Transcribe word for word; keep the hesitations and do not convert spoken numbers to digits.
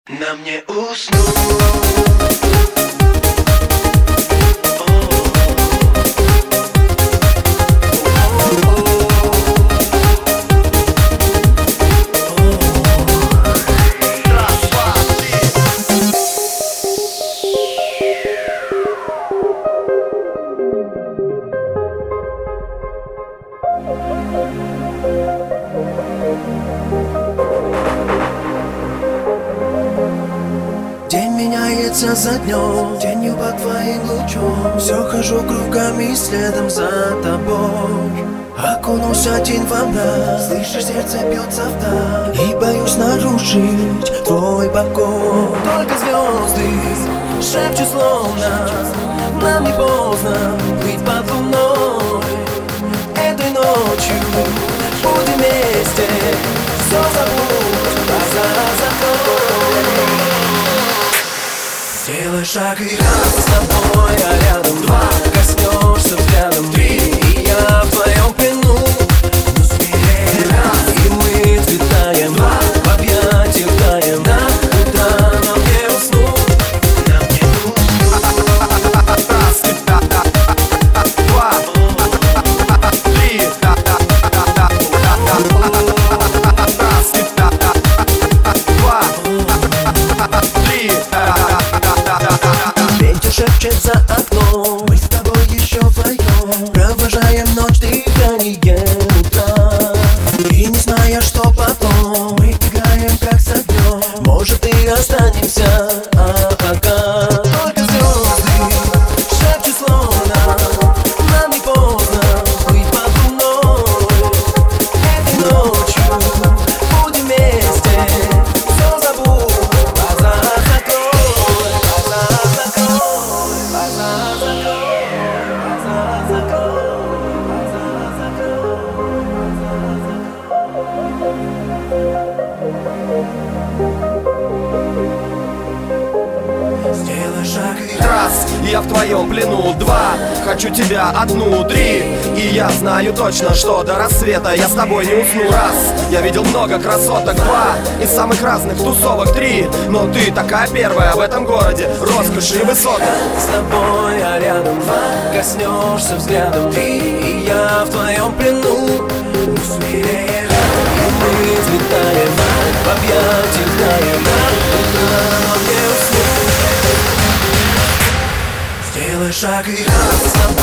Нам не уснуть. День меняется за днем, тенью под твоим лучом. Все хожу кругами следом за тобой. Окунулся один во мрак, слышишь, сердце бьется вдаль. И боюсь нарушить твой покой. Только звезды шепчут словно нам не поздно быть под луной. Этой ночью будем вместе, все забудь, глаза закрой. Сделай шаг и раз, с тобой я рядом. Два, коснешься взглядом. Три, и я в твоем плену. Ну смелее раз, и мы взлетаем. Два, в объятиях таем. До утра нам не уснуть. Нам не уснуть. Раз, два, три. Раз, два, три. Ветер шепчет за окном, мы с тобой еще вдвоем. Провожаем ночь дыханием утра. И не зная, что потом, мы играем как с огнем. Может и останемся, а пока только звезды шепчут словно нам не поздно быть под луной. Этой ночью будем вместе, все забудь, глаза закрой, глаза закрой, глаза закрой, глаза закрой, глаза закрой. Сделай шаг и Раз, я в твоем плену. Два, хочу тебя одну. Три, и я знаю точно, что до рассвета я с тобой не усну. Раз, я видел много красоток. Два, из самых разных тусовок. Три, но ты такая первая в этом городе, роскошь и высота. с тобой я рядом. Два, коснешься взглядом. Три, и я в твоем плену. Ну смелее, и мы взлетаем. В объятиях таем. До утра нам не уснуть. Сделай шаг и раз, с тобой